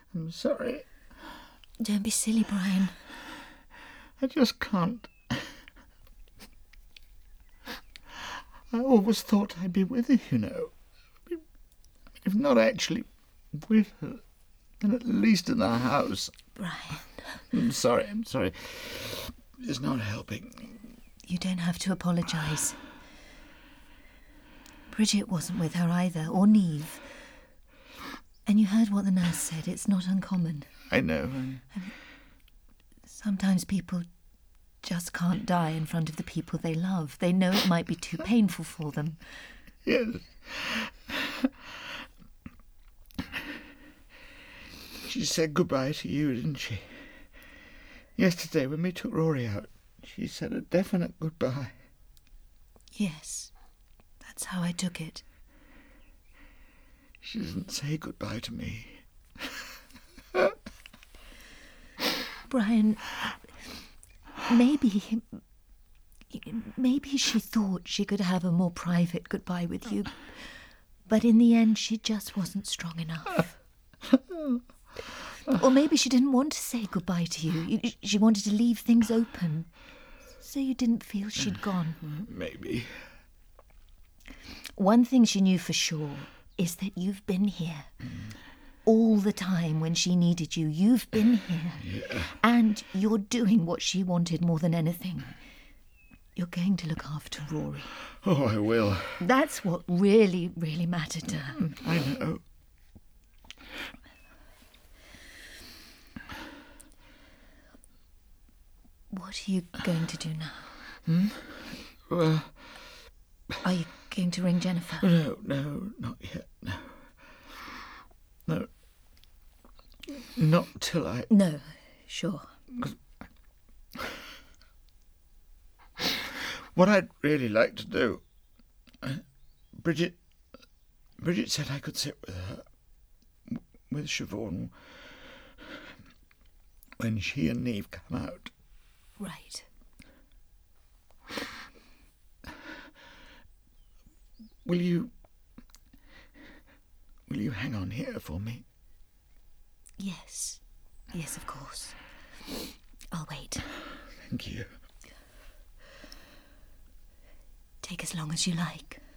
I'm sorry. Don't be silly, Brian. I just can't. I always thought I'd be with her, you know. If not actually with her, then at least in the house. Brian. I'm sorry. It's not helping. You don't have to apologise. Bridget wasn't with her either, or Neve. And you heard what the nurse said. It's not uncommon. I know. Sometimes people just can't die in front of the people they love. They know it might be too painful for them. Yes. She said goodbye to you, didn't she? Yesterday when we took Rory out, she said a definite goodbye. Yes, that's how I took it. She didn't say goodbye to me. Brian, maybe she thought she could have a more private goodbye with you, but in the end she just wasn't strong enough. Or maybe she didn't want to say goodbye to you. She wanted to leave things open, so you didn't feel she'd gone. Maybe. One thing she knew for sure is that you've been here. All the time when she needed you, you've been here. Yeah. And you're doing what she wanted more than anything. You're going to look after Rory. Oh, I will. That's what really, really mattered to her. I know. What are you going to do now? Well... Are you going to ring Jennifer? No, not yet, No. Not till I... No, sure. What I'd really like to do... Bridget said I could sit with her, with Siobhan, when she and Neve come out. Right. Will you hang on here for me? Yes, of course. I'll wait. Thank you. Take as long as you like.